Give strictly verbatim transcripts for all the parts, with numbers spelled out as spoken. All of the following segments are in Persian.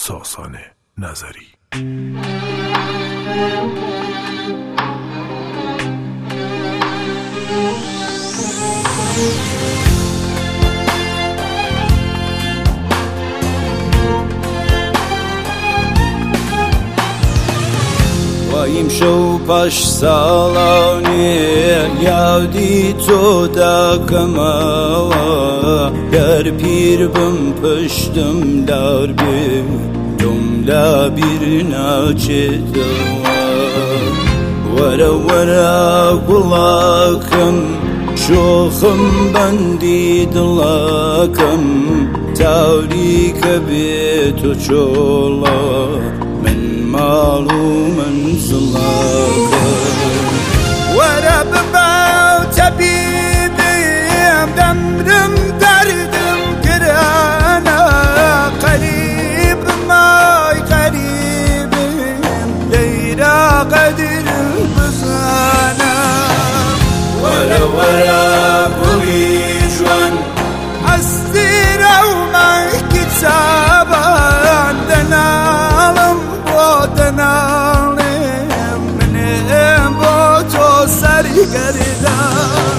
ساسان نظری. وایم شو پاش ساڵانی یادی تۆ داکەمەوە گەر پیر بم پشتم دار بێ تۆم لا بیر ناچێتەوە وەرە وەرە گوڵاکەم شۆخم بەندی دڵاکەم تاوریکە بێت و چۆڵە من ماڵ و منزڵاکە وەرە ببە و تەبیبم دەمرم دەردم گرانە قەریبم ئای قەریبم لەیرە قەدر بزانە وەرە وەرە گوڵی جوان ئەستیرە و مەحکی چابان دەناڵم بۆ دەناڵێم منێم بۆ تۆ سەری گەردان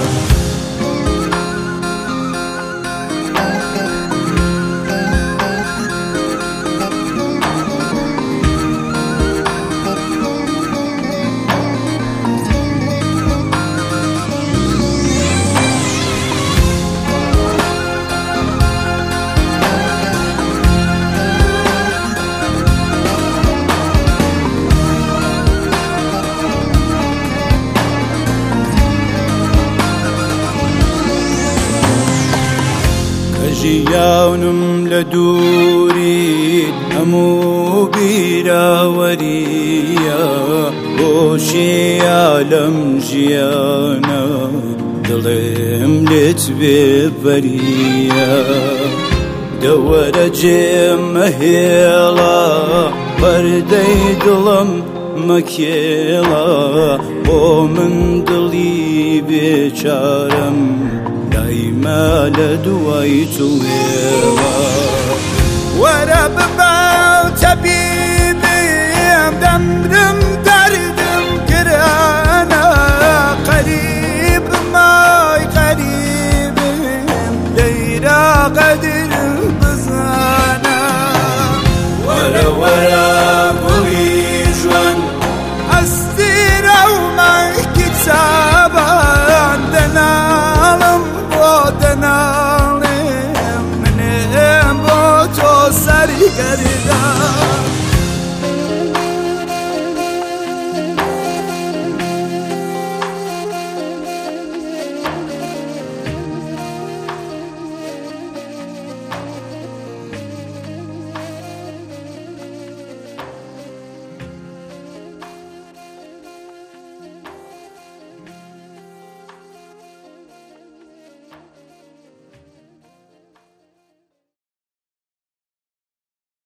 ژیانم لە دووریت هەموو بیراوەریە بۆشیە لەم ژیانە دڵێم لێت بێبەریە دەوەرە جێم مەهێڵە پەردەی دڵم مەکێڵە بۆ من دڵی بێچارەم دایما لە دوای توێوە وەرە ببە و تەبیبم دەمرم دەردم گرانە قەریبم ئای قەریبم لەیرە قەدر بزانە وەرە وەرە گوڵی جوان ئەستیرە و مەحکی چابان دەناڵم بۆ دەناڵێم منێم بۆ تۆ سەری گەردان